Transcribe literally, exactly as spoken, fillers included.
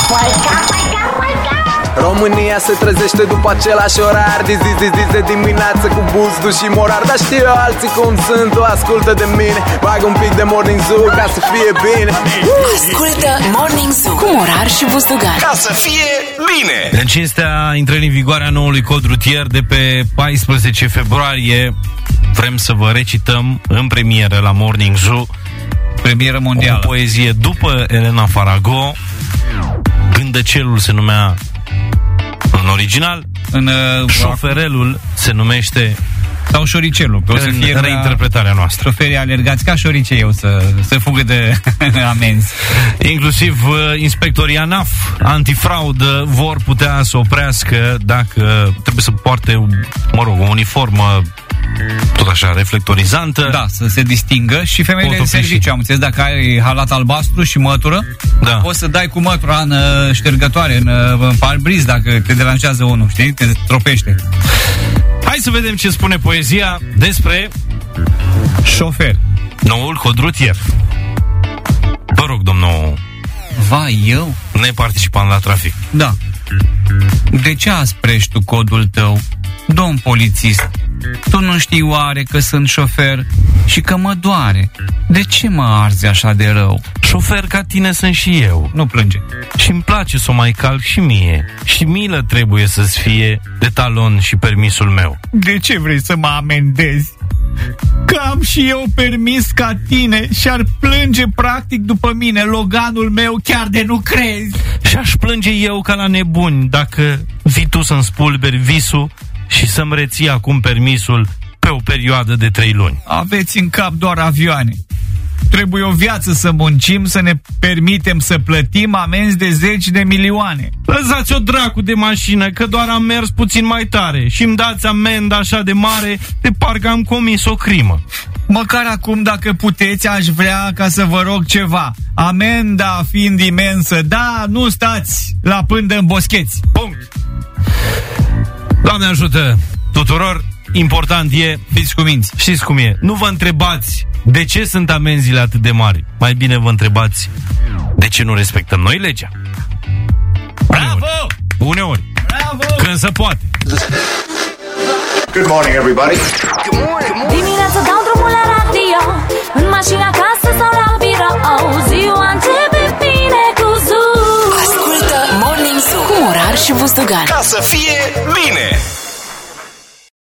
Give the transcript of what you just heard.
România se trezește după același orar, de zi, zi, zi, de dimineață cu buzdu și morar. Dar știu eu alții cum sunt, tu ascultă de mine. Bag un pic de Morning Zoo ca să fie bine. Ascultă Morning Zoo cu Morar și Buzdugan, ca să fie bine. În cinstea intrării în vigoare a noului cod rutier de pe paisprezece februarie, vrem să vă recităm în premieră la Morning Zoo premieră mondială, o poezie după Elena Farago. Gândăcelul se numea în original, în uh, șoferelul se numește sau șoricelul, pe o să fie reinterpretarea noastră. Șoferii alergați ca șoricei eu să, să fugă de amenzi. Inclusiv uh, inspectorii ANAF antifraudă vor putea să oprească dacă trebuie să poarte, mă rog, o uniformă tot așa reflectorizantă. Da, să se distingă. Și femeile de serviciu, am înțeles, dacă ai halat albastru și mătură, da, poți să dai cu mătura în uh, ștergătoare, în, uh, în parbriz, dacă te deranjează unul, știi? Te tropește. Hai să vedem ce spune poezia despre șofer. Noul cod rutier. Vă rog, domnul. Vai, eu? Neparticipant la trafic. Da. De ce asprești tu codul tău, domn polițist? Tu nu știi oare că sunt șofer și că mă doare? De ce mă arzi așa de rău? Șofer ca tine sunt și eu. Nu plânge. Și-mi place să o mai calc și mie. Și milă trebuie să-ți fie de talon și permisul meu. De ce vrei să mă amendezi? Că am și eu permis ca tine și ar plânge practic după mine Loganul meu, chiar de nu crezi. Și aș plânge eu ca la nebuni dacă vii tu să-mi spulberi visul și să-mi reții acum permisul pe o perioadă de trei luni. Aveți în cap doar avioane. Trebuie o viață să muncim, să ne permitem să plătim amenzi de zeci de milioane. Lăsați-o dracu de mașină, că doar am mers puțin mai tare și îmi dați amendă așa de mare de parcă am comis o crimă. Măcar acum, dacă puteți, aș vrea ca să vă rog ceva. Amenda fiind imensă, da, nu stați la pândă în boscheți. Punct. Doamne ajută tuturor. Important e, fiți cuminți. Știți cum e, nu vă întrebați de ce sunt amenziile atât de mari. Mai bine vă întrebați de ce nu respectăm noi legea. Bravo! Uneori. Bravo! Când se poate. Good morning, everybody. Good morning. Dimineața dau drumul la radio, în mașina, acasă sau la birou. Ziua începe bine cu Zoo. Ascultă Morning Zoo cu Morar și Buzdugan, ca să fie bine.